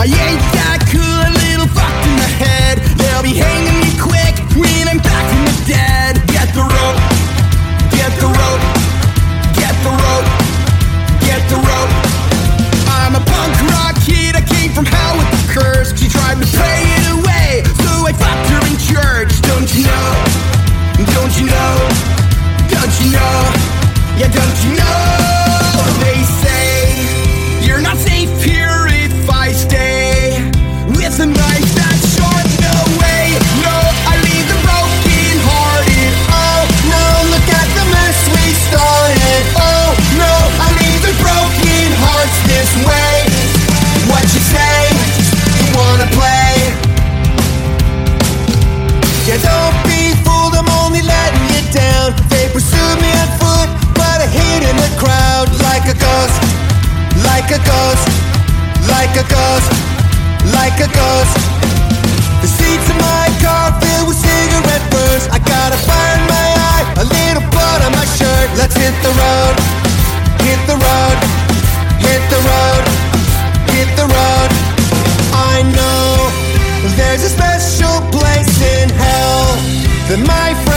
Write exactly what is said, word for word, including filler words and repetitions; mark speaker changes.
Speaker 1: I ain't that cool, a little fucked in the head. They'll be hanging me quick when I'm back from the dead. Get the rope, get the rope, get the rope, get the rope. I'm a punk rock kid, I came from hell with the curse. She tried to pray it away, so I fucked her in church. Don't you know, don't you know, don't you know, yeah, don't you know. They say you're not safe here if I stay with a knife that's sharp. No way, no, I leave them broken hearted. Oh no, look at the mess we started. Oh no, I leave the broken hearts this way. What you say, you wanna play? Yeah, don't be fooled, I'm only letting you down. They pursued me on foot, but I hid in the crowd. Like a ghost, like a ghost, like a ghost, like a ghost. The seats of my car filled with cigarette burns. I got a fire in my eye, a little blood on my shirt. Let's hit the road, hit the road, hit the road, hit the road. I know there's a special place in hell that my friends